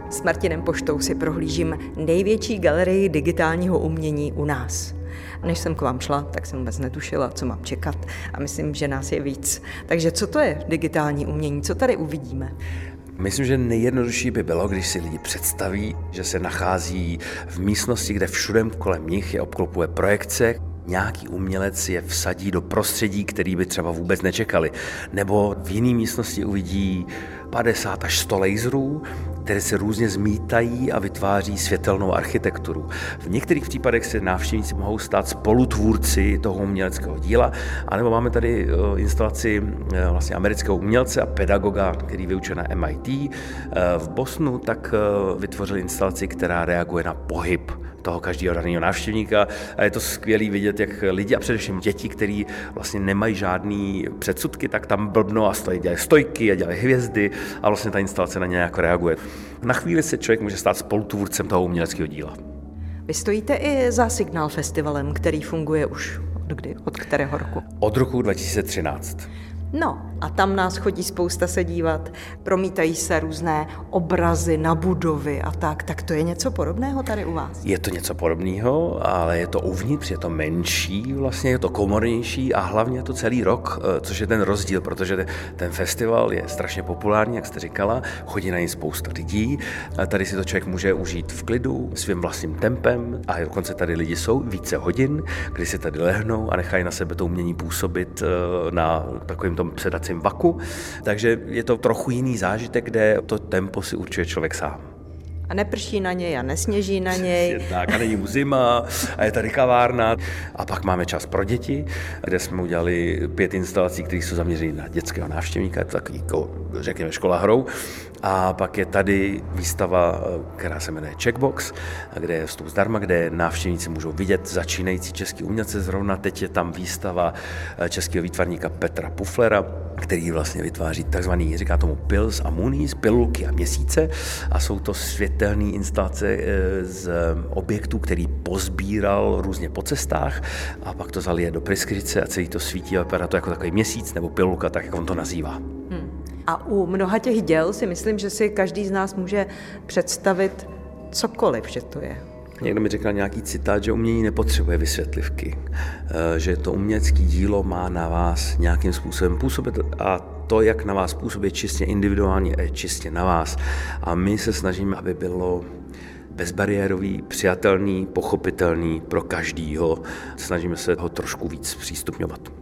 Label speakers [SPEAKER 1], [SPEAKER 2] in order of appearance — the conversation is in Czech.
[SPEAKER 1] S Martinem Poštou si prohlížím největší galerii digitálního umění u nás. Než jsem k vám šla, tak jsem vůbec netušila, co mám čekat a myslím, že nás je víc. Takže co to je digitální umění? Co tady uvidíme?
[SPEAKER 2] Myslím, že nejjednodušší by bylo, když si lidi představí, že se nachází v místnosti, kde všude kolem nich je obklopuje projekce. Nějaký umělec je vsadí do prostředí, který by třeba vůbec nečekali. Nebo v jiné místnosti uvidí 50 až 100 laserů, které se různě zmítají a vytváří světelnou architekturu. V některých případech se návštěvníci mohou stát spolutvůrci toho uměleckého díla, anebo máme tady instalaci vlastně amerického umělce a pedagoga, který vyučil na MIT v Bostonu, tak vytvořil instalaci, která reaguje na pohyb toho každého daného návštěvníka a je to skvělý vidět, jak lidi a především děti, kteří vlastně nemají žádný předsudky, tak tam blbnou a dělají stojky a dělají hvězdy a vlastně ta instalace na ně nějak reaguje. Na chvíli se člověk může stát spolutvůrcem toho uměleckého díla.
[SPEAKER 1] Vy stojíte i za Signál festivalem, který funguje už od kdy? Od kterého roku?
[SPEAKER 2] Od roku 2013.
[SPEAKER 1] No a tam nás chodí spousta se dívat, promítají se různé obrazy na budovy a tak to je něco podobného tady u vás?
[SPEAKER 2] Je to něco podobného, ale je to uvnitř, je to menší, vlastně je to komornější a hlavně je to celý rok, což je ten rozdíl, protože ten festival je strašně populární, jak jste říkala, chodí na něj spousta lidí, a tady si to člověk může užít v klidu, svým vlastním tempem a dokonce tady lidi jsou více hodin, kdy si tady lehnou a nechají na sebe to umění působit na takovým tom předacím vaku, takže je to trochu jiný zážitek, kde to tempo si určuje člověk sám.
[SPEAKER 1] A neprší na něj a nesněží na něj.
[SPEAKER 2] Tak, a není mu zima a je tady kavárna. A pak máme čas pro děti, kde jsme udělali 5 instalací, které jsou zaměřené na dětského návštěvníka, takový, řekněme, škola hrou. A pak je tady výstava, která se jmenuje Checkbox, kde je vstup zdarma, kde návštěvníci můžou vidět začínající český umělce. Zrovna teď je tam výstava českého výtvarníka Petra Puflera, který vlastně vytváří takzvaný, říká tomu Pils a Moonies, pilulky a měsíce. A jsou to světelné instalace z objektů, který pozbíral různě po cestách a pak to zalije do pryskyřice a celý to svítí a vypadá to jako takový měsíc nebo pilulka, tak jak on to nazývá.
[SPEAKER 1] A u mnoha těch děl si myslím, že si každý z nás může představit cokoliv, že to je.
[SPEAKER 2] Někdo mi řekl nějaký citát, že umění nepotřebuje vysvětlivky, že to umělecké dílo má na vás nějakým způsobem působit a to, jak na vás působí, je čistě individuálně a je čistě na vás. A my se snažíme, aby bylo bezbariérový, přijatelný, pochopitelný pro každýho. Snažíme se ho trošku víc přístupňovat.